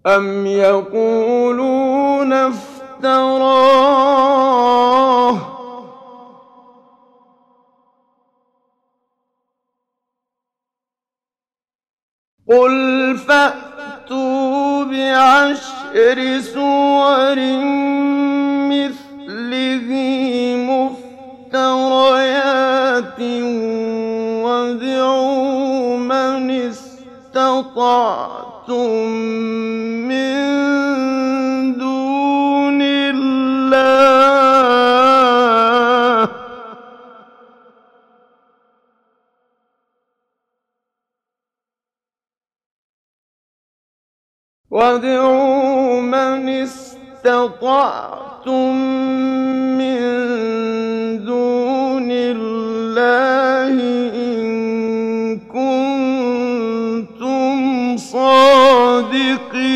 أَمْ يَقُولُونَ افْتَرَاهُ ۖ قُلْ فَأْتُوا بِعَشْرِ سُوَرٍ مِّثْلِهِ مُفْتَرَيَاتٍ وَادْعُوا مَنِ اسْتَطَعْتُم مِّن دُونِ اللَّهِ إِن كُنتُمْ صَادِقِينَ